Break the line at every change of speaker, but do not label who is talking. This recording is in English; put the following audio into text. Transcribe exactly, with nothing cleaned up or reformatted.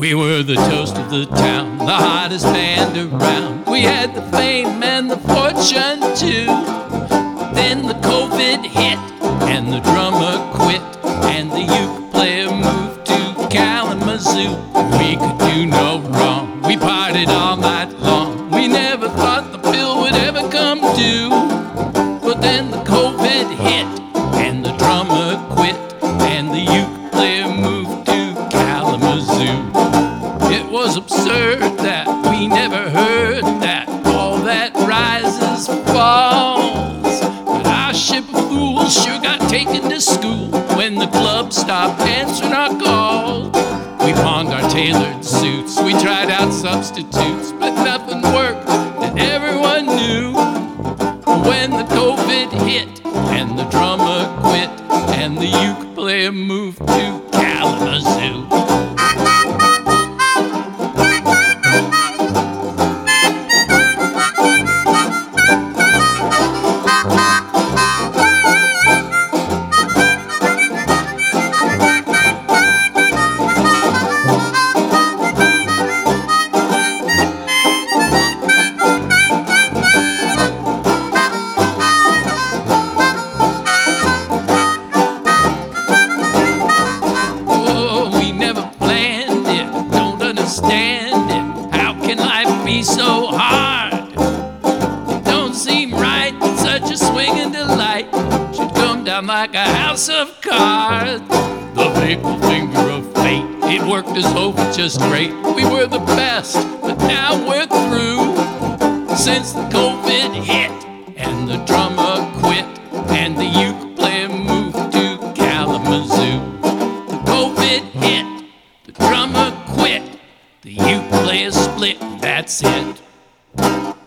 We were the toast of the town, the hottest band around. We had the fame and the fortune too. Then the COVID hit and the drummer quit and the uke player moved to Kalamazoo. We could do no wrong, we partied all night long. We never thought the bill would ever come due. But then the COVID hit and the drummer quit and the uke player moved to Kalamazoo. It was absurd that we never heard that all that rises falls. But our ship of fools sure got taken to school when the club stopped answering our calls. We pawned our tailored suits, we tried out substitutes, but nothing worked and everyone knew. When the COVID hit and the drummer quit and the uke player moved to Kalamazoo. How can life be so hard? It don't seem right that such a swinging delight should come down like a house of cards. The fickle finger of fate, it worked us over just great. We were the best, but now we're through. Since the COVID hit and the drummer quit and the uke player moved to Kalamazoo. The COVID hit, the drummer quit, the uke player split, that's it.